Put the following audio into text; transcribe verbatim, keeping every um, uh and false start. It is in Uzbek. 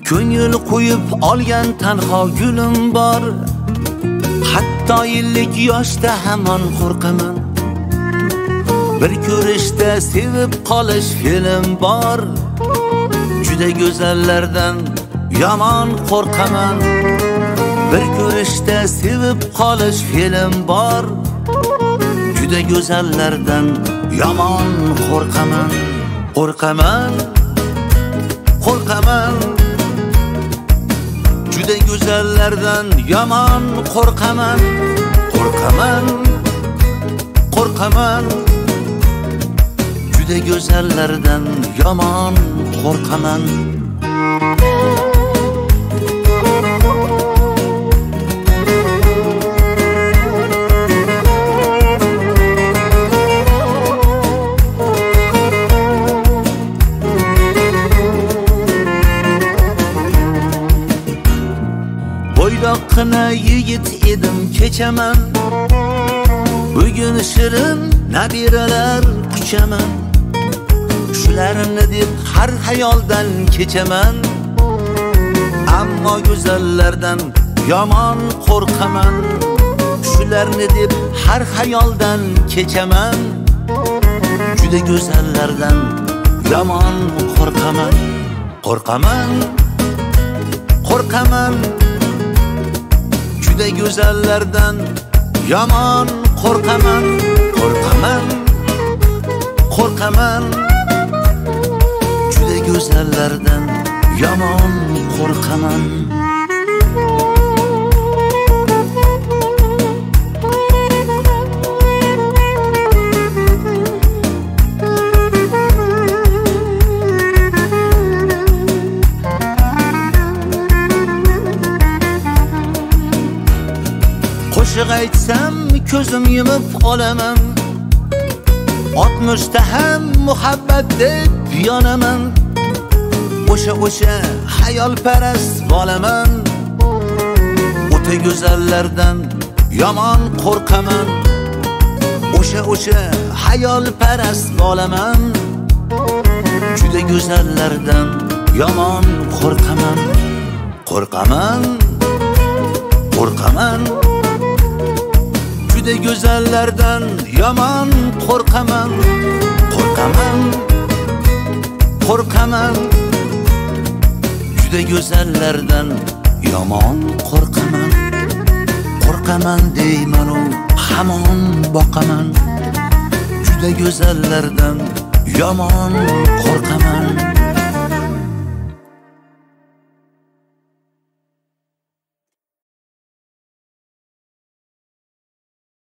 Ko'ngil qo'yib olgan tanho gulim bor. Hatto ellik yoshda hamon qo'rqaman. Bir ko'rishda sevib qolish film bor. Juda go'zallardan yomon qo'rqaman. Bir ko'rishda sevib qolish film bor. Juda go'zallardan yomon qo'rqaman. Qo'rqaman, qo'rqaman. Juda go'zallardan yomon qo'rqaman. Qo'rqaman, qo'rqaman. Juda go'zallardan yomon qo'rqaman. Bo'ydoqqina yigit edim kechaman. Bugun shirin nabiralar kuchaman. Shularni deb har xayoldan kechaman. Ammo go'zallardan yomon qo'rqaman. Shularni deb har xayoldan kechaman. Juda go'zallardan yomon qo'rqaman. Qo'rqaman, qo'rqaman. Juda go'zallardan yomon qo'rqaman. Qo'rqaman, qo'rqaman. Juda go'zallardan yomon qo'rqaman. Qo'shiq aytsam ko'zim yumib qolaman. oltmishda ham muhabbat deb yonaman. O'sha o'sha xayolparast bo'laman. O'ta go'zallardan yomon qo'rqaman. O'sha o'sha xayolparast bo'laman. Juda go'zallardan yomon qo'rqaman. Qo'rqaman, qo'rqaman. Juda go'zallardan yomon qo'rqaman. Qo'rqaman, qo'rqaman. Juda go'zallardan yomon qo'rqaman. Qo'rqaman deyman u hamon boqaman. Juda go'zallardan yomon qo'rqaman.